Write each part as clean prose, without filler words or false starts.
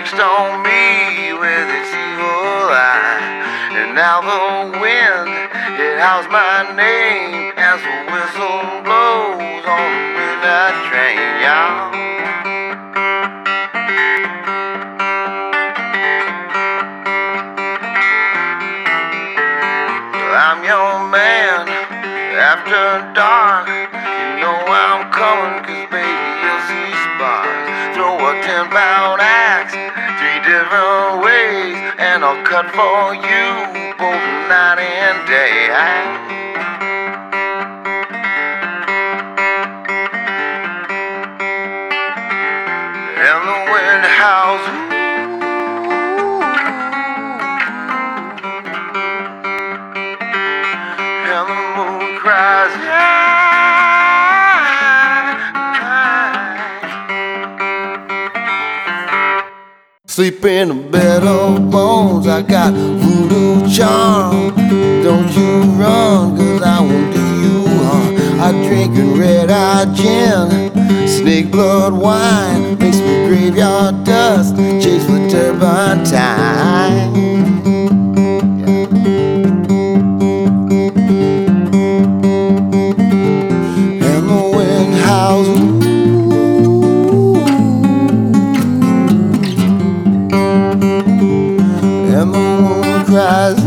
fixed on me with its evil eye. And now the wind, it howls my name as the whistle blows on the midnight train, y'all. I'm your man after dark. You know I'm coming, 'cause baby you'll see sparks. Throw a 10-pound axe 3 different ways, and I'll cut for you both night and day. And the wind howls, and the moon cries, sleep in a bed of bones, I got voodoo charm. Don't you run, 'cause I won't do you harm. I drink red-eye gin, snake blood wine, mix with graveyard dust, chase for turpentine. And the wind howls, and the moon cries.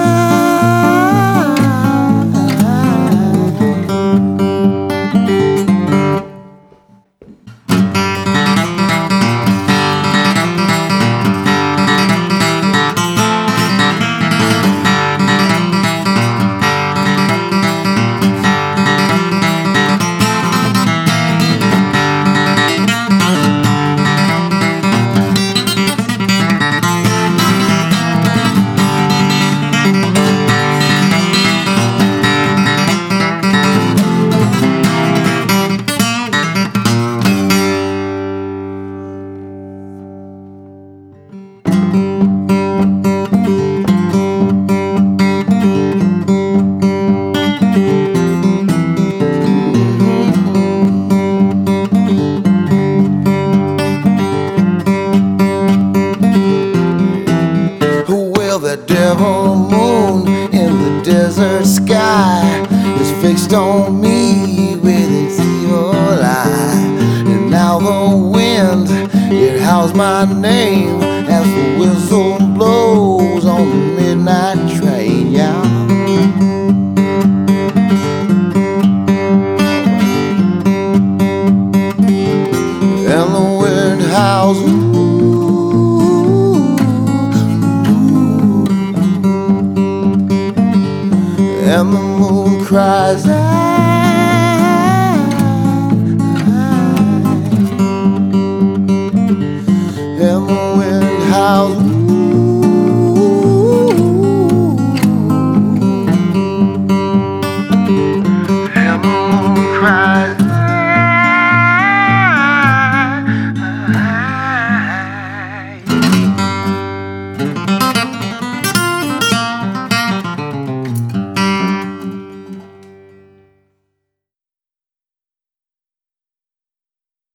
The devil moon in the desert sky is fixed on me with its evil eye. And now the wind, it howls my name as the whistle blows on the midnight train, yeah. And the wind howls, and the moon cries, and the wind howls.